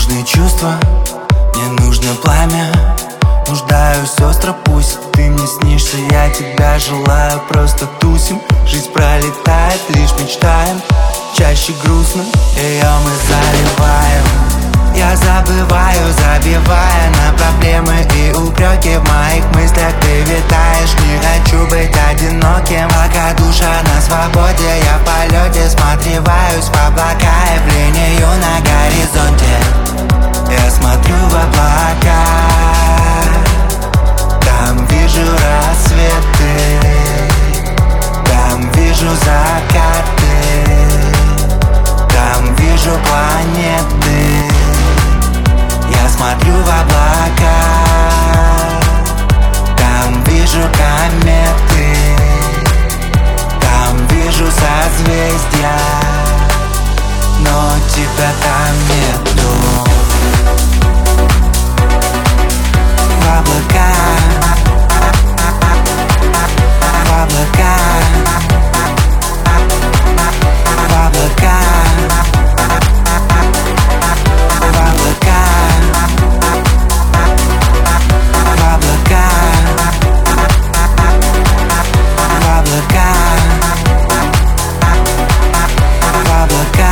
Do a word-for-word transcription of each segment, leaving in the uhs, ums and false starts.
нужны чувства, мне нужно пламя. Нуждаюсь остро, пусть ты мне снишься, я тебя желаю, просто тусим. Жизнь пролетает, лишь мечтаем, чаще грустно, ее мы заливаем. Я забываю, забивая на проблемы и упреки. В моих мыслях ты витаешь, не хочу быть одиноким. Пока душа на свободе, я в полете смотреваюсь в облака и в линию на горизонте. Я смотрю в облака, там вижу рассветы, там вижу закаты, там вижу планеты. Я смотрю в облака, там вижу кометы, там вижу созвездия, но тебя там нету. В облака, в облака, в облака, в облака, в облака, в облака, в облака,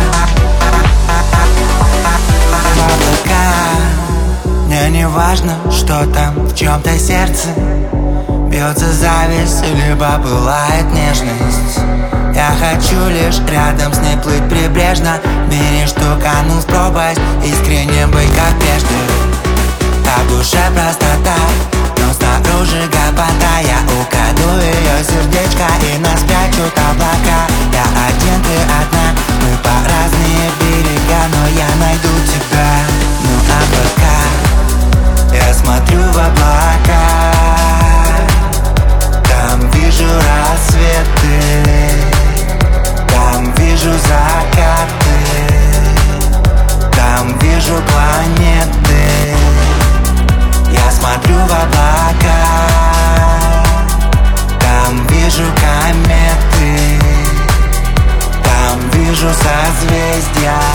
в облака. Мне не важно, что там в чьем-то сердце бьется зависть, либо пылает нежность. Я хочу лишь рядом с ней плыть прибрежно, в мире, что канул в пропасть, искренне быть как прежде. А в душе простота, но снаружи гопота. Я украду ее сердечко и нас прячут облака. Я один, ты одна, мы по разные берега, но я найду тебя. Ну облака, я смотрю в облака, там вижу рассветы, там вижу закаты, там вижу планеты. Я смотрю в облака, там вижу кометы, там вижу созвездия,